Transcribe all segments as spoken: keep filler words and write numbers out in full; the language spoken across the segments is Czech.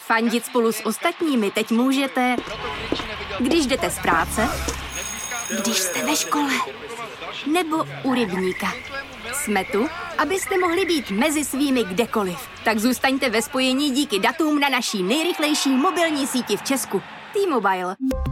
Fandit spolu s ostatními teď můžete, když jdete z práce, když jste ve škole, nebo u rybníka. Jsme tu, abyste mohli být mezi svými kdekoliv. Tak zůstaňte ve spojení díky datům na naší nejrychlejší mobilní síti v Česku. T-Mobile.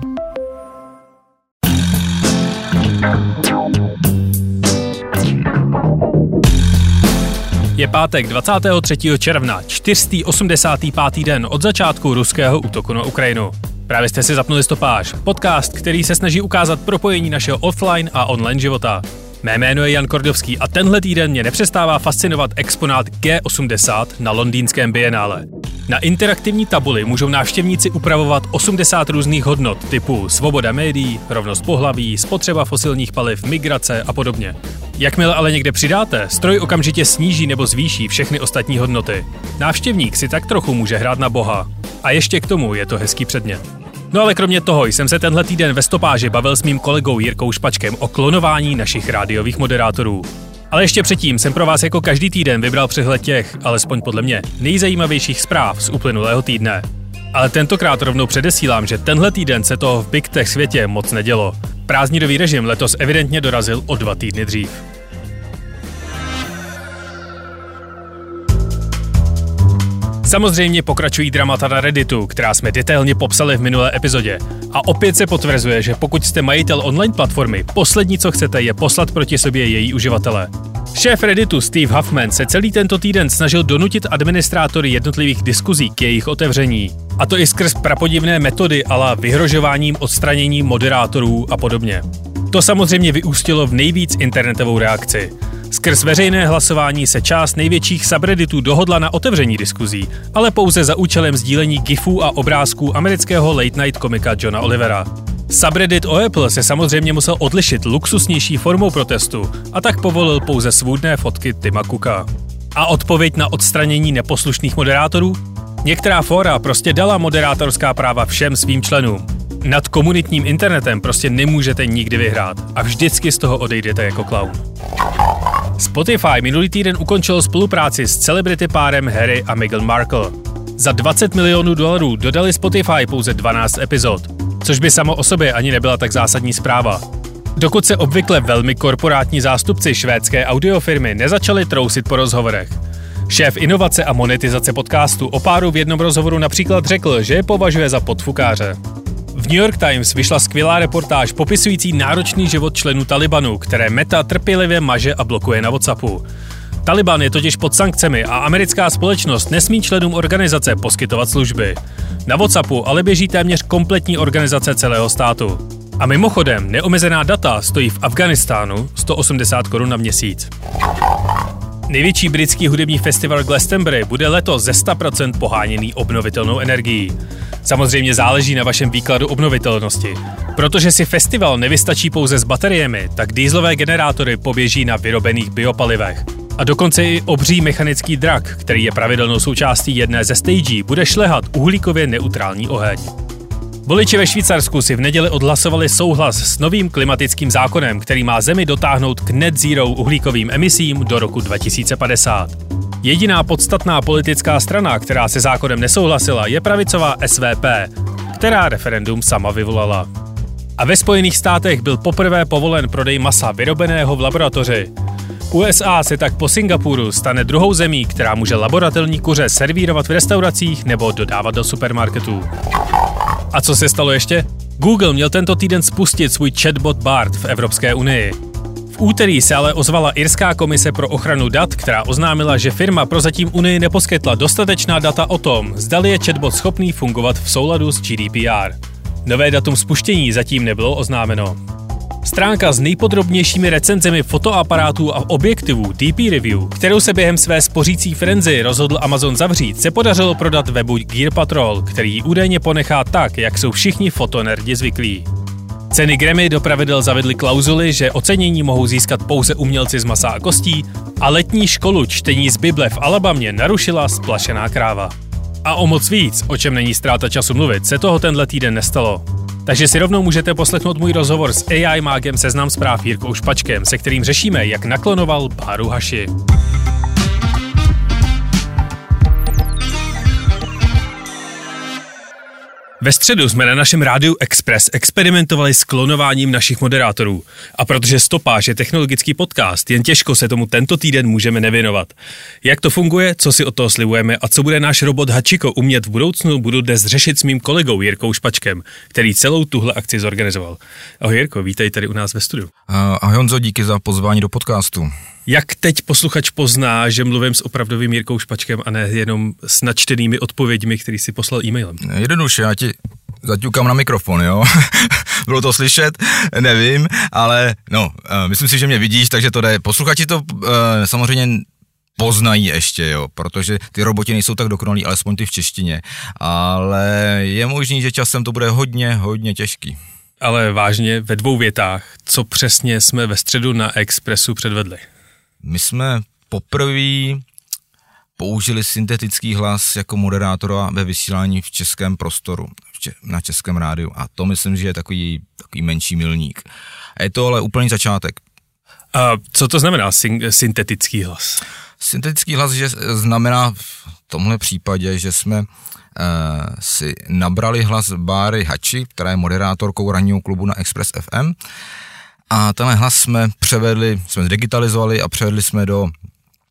Je pátek dvacátého třetího června, čtyři sta osmdesátý pátý den od začátku ruského útoku na Ukrajinu. Právě jste si zapnuli Stopáž, podcast, který se snaží ukázat propojení našeho offline a online života. Mé jméno je Jan Kordovský a tenhle týden mě nepřestává fascinovat exponát G osmdesát na londýnském bienále. Na interaktivní tabuli můžou návštěvníci upravovat osmdesát různých hodnot typu svoboda médií, rovnost pohlaví, spotřeba fosilních paliv, migrace a podobně. Jakmile ale někde přidáte, stroj okamžitě sníží nebo zvýší všechny ostatní hodnoty. Návštěvník si tak trochu může hrát na boha. A ještě k tomu je to hezký předmět. No ale kromě toho jsem se tenhle týden ve Stopáži bavil s mým kolegou Jirkou Špačkem o klonování našich rádiových moderátorů. Ale ještě předtím jsem pro vás jako každý týden vybral přehled těch, alespoň podle mě, nejzajímavějších zpráv z uplynulého týdne. Ale tentokrát rovnou předesílám, že tenhle týden se toho v Big Tech světě moc nedělo. Prázdninový režim letos evidentně dorazil o dva týdny dřív. Samozřejmě pokračují dramata na Redditu, která jsme detailně popsali v minulé epizodě. A opět se potvrzuje, že pokud jste majitel online platformy, poslední co chcete je poslat proti sobě její uživatele. Šéf Redditu Steve Huffman se celý tento týden snažil donutit administrátory jednotlivých diskuzí k jejich otevření. A to i skrz prapodivné metody ala vyhrožováním, odstraněním moderátorů a podobně. To samozřejmě vyústilo v nejvíc internetovou reakci. Skrz veřejné hlasování se část největších subredditů dohodla na otevření diskuzí, ale pouze za účelem sdílení gifů a obrázků amerického late night komika Johna Olivera. Subreddit o Apple se samozřejmě musel odlišit luxusnější formou protestu a tak povolil pouze svůdné fotky Tima Cooka. A odpověď na odstranění neposlušných moderátorů? Některá fóra prostě dala moderátorská práva všem svým členům. Nad komunitním internetem prostě nemůžete nikdy vyhrát a vždycky z toho odejdete jako klaun. Spotify minulý týden ukončil spolupráci s celebrity párem Harry a Meghan Markle. Za dvacet milionů dolarů dodali Spotify pouze dvanáct epizod, což by samo o sobě ani nebyla tak zásadní zpráva. Dokud se obvykle velmi korporátní zástupci švédské audiofirmy nezačali trousit po rozhovorech. Šéf inovace a monetizace podcastu o páru v jednom rozhovoru například řekl, že je považuje za podfukáře. V New York Times vyšla skvělá reportáž popisující náročný život členů Talibanu, které Meta trpělivě maže a blokuje na WhatsAppu. Taliban je totiž pod sankcemi a americká společnost nesmí členům organizace poskytovat služby. Na WhatsAppu ale běží téměř kompletní organizace celého státu. A mimochodem, neomezená data stojí v Afghánistánu sto osmdesát korun na měsíc. Největší britský hudební festival Glastonbury bude letos ze sto procent poháněný obnovitelnou energií. Samozřejmě záleží na vašem výkladu obnovitelnosti. Protože si festival nevystačí pouze s bateriemi, tak dieselové generátory poběží na vyrobených biopalivech. A dokonce i obří mechanický drak, který je pravidelnou součástí jedné ze stagí, bude šlehat uhlíkově neutrální oheň. Voliči ve Švýcarsku si v neděli odhlasovali souhlas s novým klimatickým zákonem, který má zemi dotáhnout k net zero uhlíkovým emisím do roku dva tisíce padesát. Jediná podstatná politická strana, která se zákonem nesouhlasila, je pravicová S V P, která referendum sama vyvolala. A ve Spojených státech byl poprvé povolen prodej masa vyrobeného v laboratoři. U S A se tak po Singapuru stane druhou zemí, která může laboratorní kuře servírovat v restauracích nebo dodávat do supermarketů. A co se stalo ještě? Google měl tento týden spustit svůj chatbot Bard v Evropské unii. V úterý se ale ozvala irská komise pro ochranu dat, která oznámila, že firma prozatím Unii neposkytla dostatečná data o tom, zdali je chatbot schopný fungovat v souladu s G D P R. Nové datum spuštění zatím nebylo oznámeno. Stránka s nejpodrobnějšími recenzemi fotoaparátů a objektivů D P Review, kterou se během své spořící frenzy rozhodl Amazon zavřít, se podařilo prodat webu Gear Patrol, který ji údajně ponechá tak, jak jsou všichni fotonerdi zvyklí. Ceny Grammy do pravidel zavedly klauzuly, že ocenění mohou získat pouze umělci z masa a kostí a letní školu čtení z Bible v Alabamě narušila splašená kráva. A o moc víc, o čem není ztráta času mluvit, se toho tenhle týden nestalo. Takže si rovnou můžete poslechnout můj rozhovor s A I mágem Seznam zpráv Jirkou Špačkem, se kterým řešíme, jak naklonoval Báru Haši. Ve středu jsme na našem rádiu Express experimentovali s klonováním našich moderátorů. A protože Stopáž je technologický podcast, jen těžko se tomu tento týden můžeme nevěnovat. Jak to funguje, co si od toho slibujeme a co bude náš robot Hachiko umět v budoucnu, budu dnes řešit s mým kolegou Jirkou Špačkem, který celou tuhle akci zorganizoval. Ahoj Jirko, vítej tady u nás ve studiu. Ahoj Honzo, díky za pozvání do podcastu. Jak teď posluchač pozná, že mluvím s opravdovým Jirkou Špačkem a ne jenom s načtenými odpověďmi, který si poslal e-mailem? Jednoduše, já ti zaťukám na mikrofon, jo? Bylo to slyšet? Nevím, ale no, myslím si, že mě vidíš, takže to jde. Posluchači to uh, samozřejmě poznají ještě, jo, protože ty roboti nejsou tak dokonalí, alespoň ty v češtině, ale je možný, že časem to bude hodně, hodně těžký. Ale vážně, ve dvou větách, co přesně jsme ve středu na Expressu předvedli? My jsme poprvé použili syntetický hlas jako moderátora ve vysílání v českém prostoru, na českém rádiu a to myslím, že je takový, takový menší milník. A je to ale úplný začátek. A co to znamená syn- syntetický hlas? Syntetický hlas že znamená v tomhle případě, že jsme uh, si nabrali hlas Báry Hači, která je moderátorkou ranního klubu na Express F M, a tenhle hlas jsme převedli, jsme digitalizovali a převedli jsme do uh,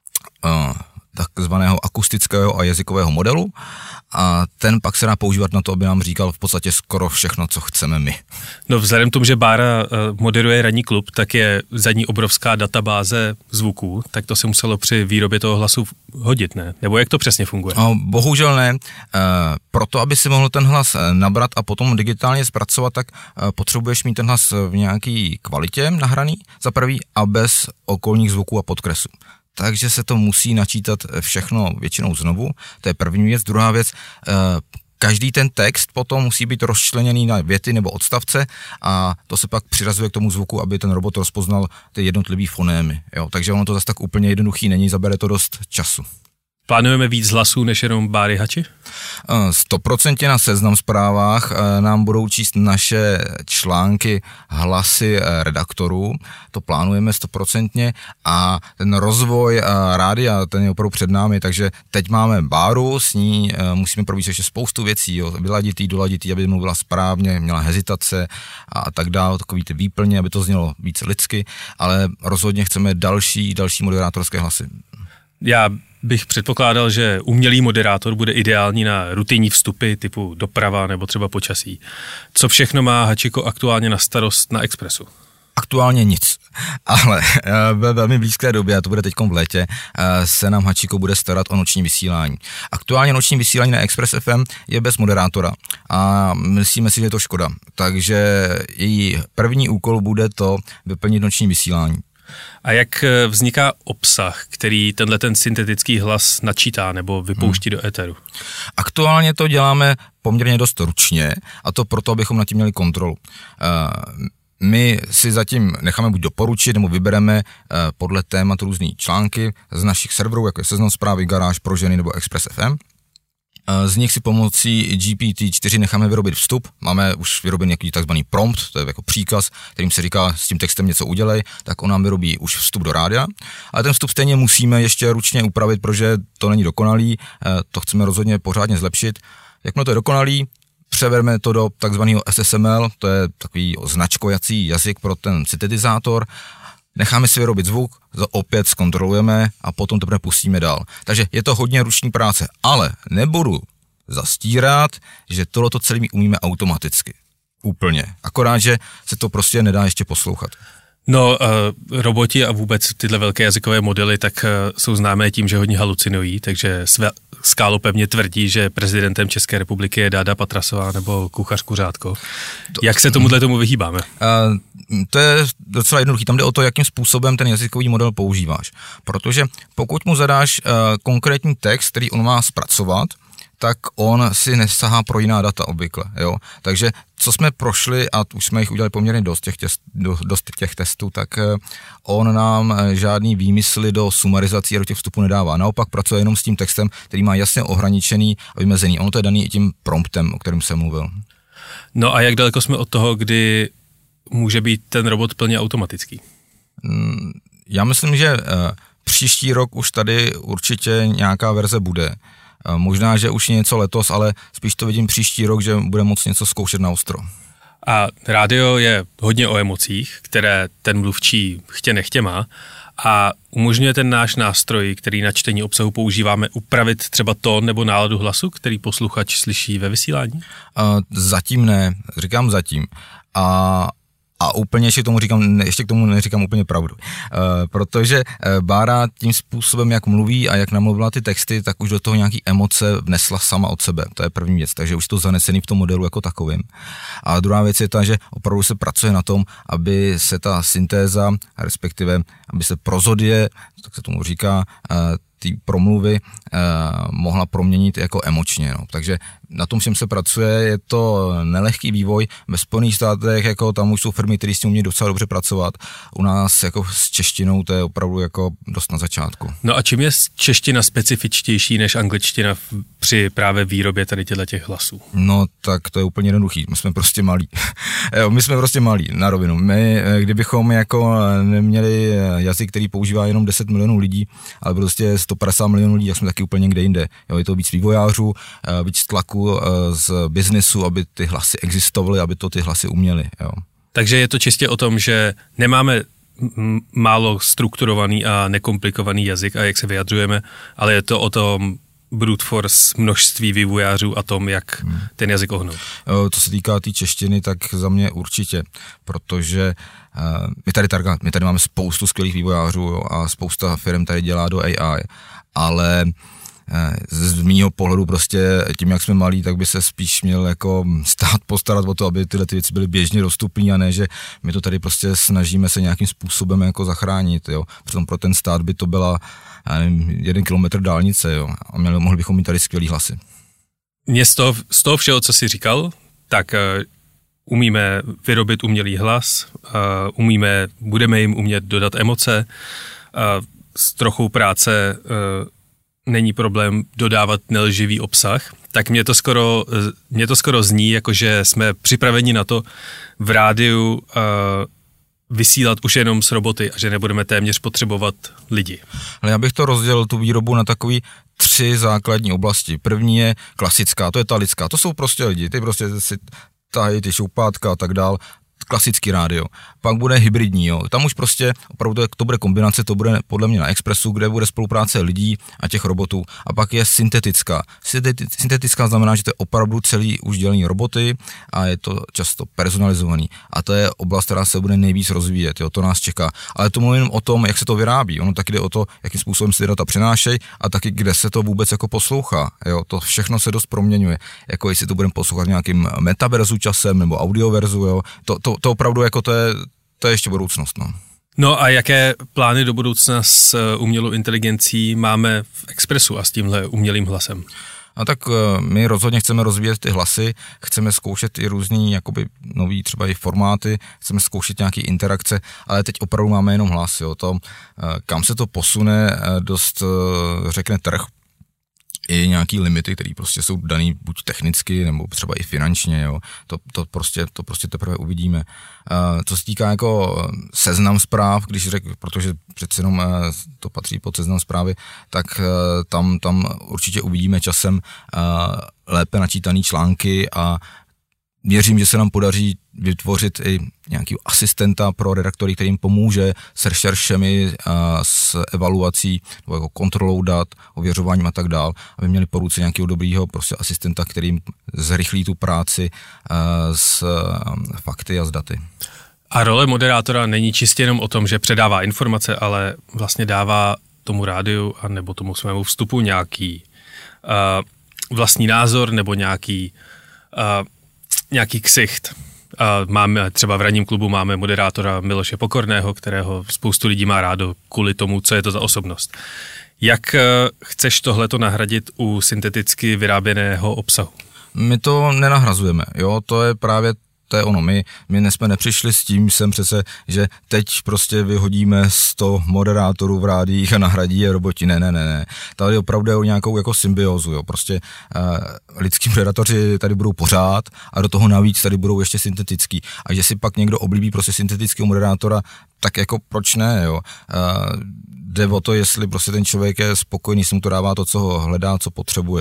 takzvaného akustického a jazykového modelu a ten pak se dá používat na to, aby nám říkal v podstatě skoro všechno, co chceme my. No vzhledem k tomu, že Bára moderuje ranní klub, tak je za ní obrovská databáze zvuků, tak to se muselo při výrobě toho hlasu hodit, ne? Nebo jak to přesně funguje? No, bohužel ne. E, proto, aby si mohl ten hlas nabrat a potom digitálně zpracovat, tak e, potřebuješ mít ten hlas v nějaký kvalitě nahraný, za prvý, a bez okolních zvuků a podkresů. Takže se to musí načítat všechno většinou znovu, to je první věc. Druhá věc, každý ten text potom musí být rozčleněný na věty nebo odstavce a to se pak přirazuje k tomu zvuku, aby ten robot rozpoznal ty jednotlivý fonémy. Jo? Takže ono to zase tak úplně jednoduchý není, zabere to dost času. Plánujeme víc hlasů než jenom Báry Hači? Stoprocentně na Seznam Zprávách nám budou číst naše články hlasy redaktorů, to plánujeme stoprocentně a ten rozvoj rádia, ten je opravdu před námi, takže teď máme Báru, s ní musíme probít ještě spoustu věcí, jo, vyladit jí, doladit jí, aby mluvila správně, měla hezitace a tak dále, takový ty výplně, aby to znělo víc lidsky, ale rozhodně chceme další, další moderátorské hlasy. Já bych předpokládal, že umělý moderátor bude ideální na rutinní vstupy typu doprava nebo třeba počasí. Co všechno má Hachiko aktuálně na starost na Expressu? Aktuálně nic, ale ve velmi blízké době, a to bude teďkom v létě, se nám Hachiko bude starat o noční vysílání. Aktuálně noční vysílání na Express F M je bez moderátora a myslíme si, že je to škoda. Takže její první úkol bude to vyplnit noční vysílání. A jak vzniká obsah, který tenhle ten syntetický hlas načítá nebo vypouští hmm. do éteru? Aktuálně to děláme poměrně dost ručně a to proto, abychom nad tím měli kontrolu. My si zatím necháme buď doporučit, nebo vybereme podle témat různý články z našich serverů, jako je Seznam Zprávy, Garáž pro ženy nebo Express F M. Z nich si pomocí G P T čtyři necháme vyrobit vstup, máme už vyrobený nějaký takzvaný prompt, to je jako příkaz, kterým se říká s tím textem něco udělej, tak on nám vyrobí už vstup do rádia, ale ten vstup stejně musíme ještě ručně upravit, protože to není dokonalý, to chceme rozhodně pořádně zlepšit. Jakmile to je dokonalý, převedeme to do takzvaného S S M L, to je takový značkovací jazyk pro ten syntetizátor, necháme si vyrobit zvuk, opět zkontrolujeme a potom teprve pustíme dál. Takže je to hodně ruční práce, ale nebudu zastírat, že tohleto celé umíme automaticky. Úplně. Akorát, že se to prostě nedá ještě poslouchat. No, uh, roboti a vůbec tyhle velké jazykové modely tak uh, jsou známé tím, že hodně halucinují, takže své, skálopevně tvrdí, že prezidentem České republiky je Dáda Patrasová nebo kuchař Kuřátko. To, Jak se tomuhle tomu vyhýbáme? Uh, to je docela jednoduchý. Tam jde o to, jakým způsobem ten jazykový model používáš. Protože pokud mu zadáš uh, konkrétní text, který on má zpracovat, tak on si nesahá pro jiná data obvykle, jo. Takže co jsme prošli, a už jsme jich udělali poměrně dost těch, těst, dost těch testů, tak on nám žádný výmysly do sumarizací a do těch vstupů nedává. Naopak pracuje jenom s tím textem, který má jasně ohraničený a vymezený. Ono to je daný i tím promptem, o kterém jsem mluvil. No a jak daleko jsme od toho, kdy může být ten robot plně automatický? Já myslím, že příští rok už tady určitě nějaká verze bude. Možná, že už něco letos, ale spíš to vidím příští rok, že bude moc něco zkoušet na ostro. A rádio je hodně o emocích, které ten mluvčí chtě nechtě má a umožňuje ten náš nástroj, který na čtení obsahu používáme, upravit třeba tón nebo náladu hlasu, který posluchač slyší ve vysílání? Uh, zatím ne, říkám zatím. A A úplně ještě k tomu říkám, ještě k tomu neříkám úplně pravdu. E, protože Bára tím způsobem, jak mluví a jak namluvila ty texty, tak už do toho nějaký emoce vnesla sama od sebe. To je první věc, takže už to zanesený v tom modelu jako takovým. A druhá věc je ta, že opravdu se pracuje na tom, aby se ta syntéza, respektive aby se prozodie, tak se tomu říká, ty promluvy eh, mohla proměnit jako emočně. No. Takže na tom všem se pracuje, je to nelehký vývoj. Ve Spojených státech jako tam už jsou firmy, které s tím umějí docela dobře pracovat. U nás jako s češtinou to je opravdu jako dost na začátku. No a čím je čeština specifičtější než angličtina v, při právě výrobě tady těch hlasů? No tak to je úplně jednoduchý. My jsme prostě malí. jo, my jsme prostě malí na rovinu. My, kdybychom jako neměli jazyk, který používá jenom deset milionů lidí, ale prostě sto padesát milionů lidí, jak jsme taky úplně někde jinde. Jo, je to víc vývojářů, víc tlaku z biznesu, aby ty hlasy existovaly, aby to ty hlasy uměly. Jo. Takže je to čistě o tom, že nemáme m- málo strukturovaný a nekomplikovaný jazyk a jak se vyjadřujeme, ale je to o tom brute force množství vývojářů a tom, jak hmm. ten jazyk ohnout. Co se týká té tý češtiny, tak za mě určitě, protože uh, my, tady, my tady máme spoustu skvělých vývojářů jo, a spousta firm tady dělá do A I, ale z mýho pohledu prostě tím, jak jsme malí, tak by se spíš měl jako stát postarat o to, aby tyhle ty věci byly běžně dostupné a ne, že my to tady prostě snažíme se nějakým způsobem jako zachránit, jo. Přitom pro ten stát by to byla, já nevím, jeden kilometr dálnice, jo. A měli, mohli bychom mít tady skvělý hlasy. Mě z toho, z toho všeho, co jsi říkal, tak uh, umíme vyrobit umělý hlas, uh, umíme, budeme jim umět dodat emoce, uh, s trochou práce uh, není problém dodávat nelživý obsah, tak mě to skoro, mě to skoro zní, jakože jsme připraveni na to v rádiu uh, vysílat už jenom s roboty a že nebudeme téměř potřebovat lidi. Ale já bych to rozdělil tu výrobu na takový tři základní oblasti. První je klasická, to je ta lidská, to jsou prostě lidi, ty prostě si tahají ty šoupátka a tak dál, klasický rádio. Pak bude hybridní, jo. Tam už prostě opravdu to bude kombinace, to bude podle mě na Expressu, kde bude spolupráce lidí a těch robotů. A pak je syntetická. Syntetická znamená, že to je opravdu celý už dělený roboty a je to často personalizovaný. A to je oblast, která se bude nejvíc rozvíjet, jo. To nás čeká. Ale to mluvím o tom, jak se to vyrábí. Ono taky jde o to, jakým způsobem se data přenášejí a taky kde se to vůbec jako poslouchá, jo. To všechno se dost proměňuje. Jako jestli to budeme poslouchat v nějakým metaverzu časem nebo audioverzu, jo. To, to To opravdu jako to je, to je ještě budoucnost. No. no a jaké plány do budoucna s umělou inteligencí máme v Expressu a s tímhle umělým hlasem? A tak my rozhodně chceme rozvíjet ty hlasy, chceme zkoušet i různý jakoby nový třeba i formáty, chceme zkoušet nějaký interakce, ale teď opravdu máme jenom hlas. Jo. To, kam se to posune, dost řekne trh, i nějaký limity, které prostě jsou daný buď technicky, nebo třeba i finančně, jo. To, to, prostě, to prostě teprve uvidíme. Uh, co se týká jako seznam zpráv, když řekl, protože přece jenom uh, to patří pod seznam zprávy, tak uh, tam, tam určitě uvidíme časem uh, lépe načítaný články a věřím, že se nám podaří vytvořit i nějaký asistenta pro redaktory, který jim pomůže s rešeršemi, s evaluací, nebo jako kontrolou dat, ověřováním a tak dál, aby měli po ruce nějakého dobrýho prostě asistenta, který jim zrychlí tu práci s fakty a s daty. A role moderátora není čistě jenom o tom, že předává informace, ale vlastně dává tomu rádiu a nebo tomu svému vstupu nějaký uh, vlastní názor nebo nějaký uh, nějaký ksicht. A máme třeba v ranním klubu máme moderátora Miloše Pokorného, kterého spoustu lidí má rádo kvůli tomu, co je to za osobnost. Jak chceš tohleto nahradit u synteticky vyráběného obsahu? My to nenahrazujeme, jo, to je právě to je ono, my, my jsme nepřišli s tím sem přece, že teď prostě vyhodíme sto moderátorů v rádiích a nahradí je roboti, ne, ne, ne, ne. Tady opravdu je o nějakou jako symbiózu, jo, prostě uh, lidský moderátoři tady budou pořád a do toho navíc tady budou ještě syntetický. A že si pak někdo oblíbí prostě syntetického moderátora, tak jako proč ne, jo. Uh, jde o to, jestli prostě ten člověk je spokojený, jestli mu to dává to, co ho hledá, co potřebuje.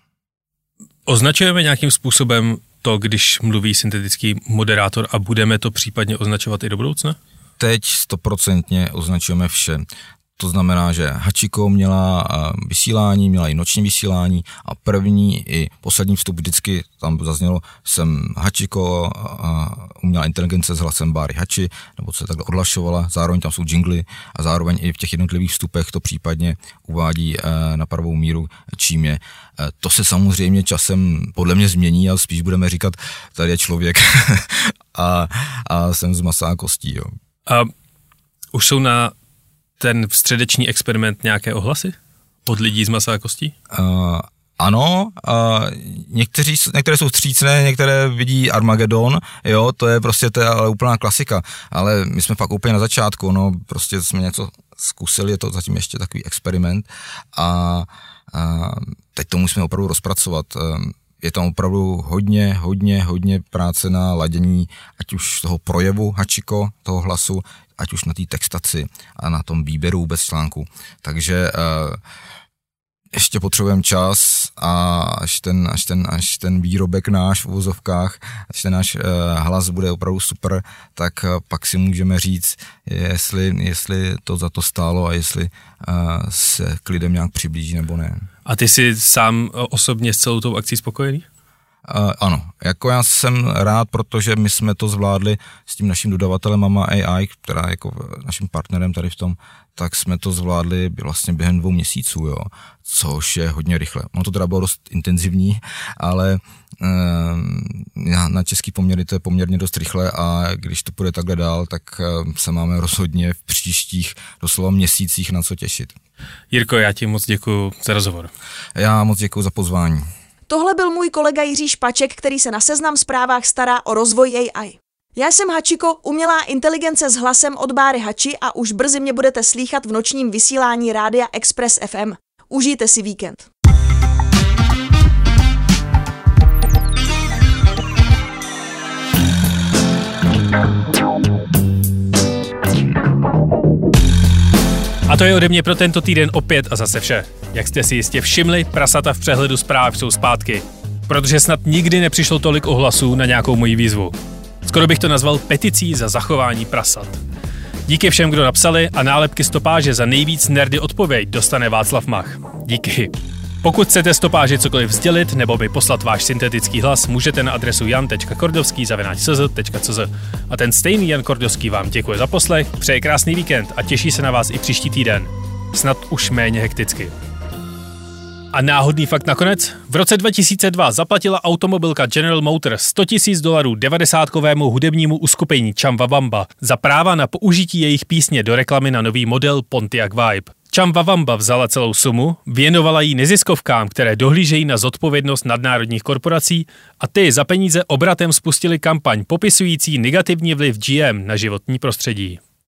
Označujeme nějakým způsobem to, když mluví syntetický moderátor a budeme to případně označovat i do budoucna? Teď stoprocentně označujeme vše. To znamená, že Hachiko měla vysílání, měla i noční vysílání a první i poslední vstup vždycky tam zaznělo, jsem Hachiko, umělá inteligence s hlasem Báry Hači, nebo se takhle odhlašovala, zároveň tam jsou jingly a zároveň i v těch jednotlivých vstupech to případně uvádí na pravou míru, čím je. To se samozřejmě časem podle mě změní a spíš budeme říkat, tady je člověk a, a jsem z masa a kostí. Jo. A už jsou na ten středeční experiment nějaké ohlasy od lidí z masa a kostí? Uh, ano, uh, někteří, některé jsou vstřícné, některé vidí Armagedon, jo, to je prostě to je ale úplná klasika, ale my jsme fakt úplně na začátku, no, prostě jsme něco zkusili, je to zatím ještě takový experiment a, a teď to musíme opravdu rozpracovat. Je tam opravdu hodně, hodně, hodně práce na ladění, ať už toho projevu Hachiko, toho hlasu, ať už na té textaci a na tom výběru vůbec článku. Takže uh, ještě potřebujeme čas a až ten, až ten, až ten výrobek náš v uvozovkách, až ten náš uh, hlas bude opravdu super, tak uh, pak si můžeme říct, jestli, jestli to za to stálo a jestli uh, se k lidem nějak přiblíží nebo ne. A ty jsi sám osobně s celou tou akcí spokojený? Uh, ano, jako já jsem rád, protože my jsme to zvládli s tím naším dodavatelem Mama A I, která je jako naším partnerem tady v tom, tak jsme to zvládli vlastně během dvou měsíců, jo, což je hodně rychle. Ono to teda bylo dost intenzivní, ale uh, na český poměry to je poměrně dost rychle a když to půjde takhle dál, tak uh, se máme rozhodně v příštích doslova měsících na co těšit. Jirko, já ti moc děkuju za rozhovor. Já moc děkuju za pozvání. Tohle byl můj kolega Jiří Špaček, který se na Seznam Zprávách stará o rozvoj A I. Já jsem Hachiko, umělá inteligence s hlasem od Báry Hači a už brzy mě budete slýchat v nočním vysílání Rádia Express F M. Užijte si víkend. A to je ode mě pro tento týden opět a zase vše. Jak jste si jistě všimli, prasata v přehledu zpráv jsou zpátky. Protože snad nikdy nepřišlo tolik ohlasů na nějakou moji výzvu. Skoro bych to nazval peticí za zachování prasat. Díky všem, kdo napsali a nálepky stopáže za nejvíc nerdy odpověď dostane Václav Mach. Díky. Pokud chcete stopáži cokoliv sdělit nebo mi poslat váš syntetický hlas, můžete na adresu jan tečka kordovský zavináč c z tečka c z. A ten stejný Jan Kordovský vám děkuje za poslech, přeje krásný víkend a těší se na vás i příští týden. Snad už méně hekticky. A náhodný fakt nakonec? V roce dva tisíce dva zaplatila automobilka General Motors sto tisíc dolarů devadesátkovému hudebnímu uskupení Chumbawamba za práva na použití jejich písně do reklamy na nový model Pontiac Vibe. Chumbawamba vzala celou sumu, věnovala ji neziskovkám, které dohlížejí na zodpovědnost nadnárodních korporací a ty za peníze obratem spustili kampaň popisující negativní vliv G M na životní prostředí.